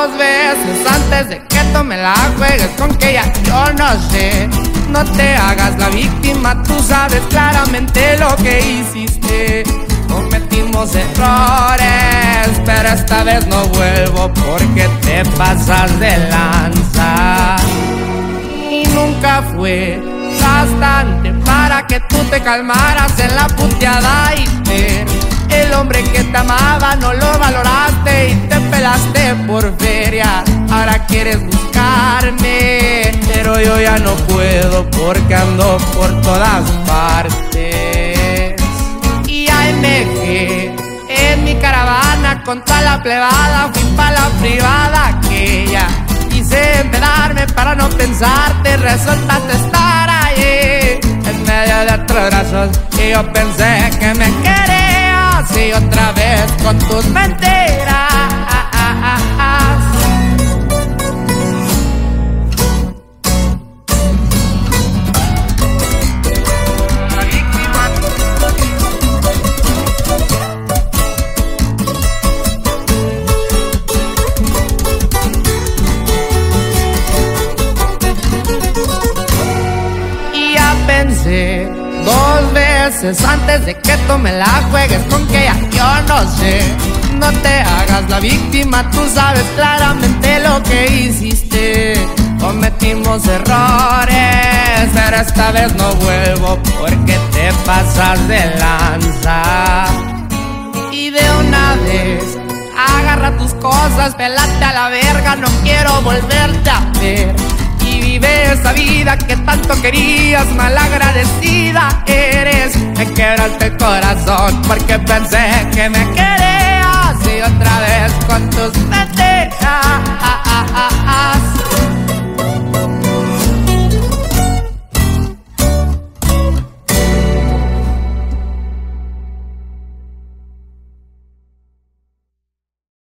dos veces antes de que tú me la juegues con que ya yo no sé. No te hagas la víctima, tú sabes claramente lo que hiciste. Cometimos errores, pero esta vez no vuelvo porque te pasas de lanza. Y nunca fue bastante para que tú te calmaras en la puteada y el hombre que te amaba no lo valoraste y te pelaste por feria. Ahora quieres buscarme, pero yo ya no puedo porque ando por todas partes. Y AMG en mi caravana con toda la plebada fui pa' la privada aquella. Quise empedarme para no pensarte, resultaste estar ahí en medio de otros brazos y yo pensé que me querías y otra vez con tus mentiras. Pensé dos veces antes de que tú me la juegues con que ya yo no sé. No te hagas la víctima, tú sabes claramente lo que hiciste. Cometimos errores, pero esta vez no vuelvo porque te pasas de lanza. Y de una vez agarra tus cosas, pelate a la verga, no quiero volverte a ver. Y vive esa vida que tanto querías, malagradecida eres. Me quebraste el corazón porque pensé que me querías y otra vez con tus mentiras.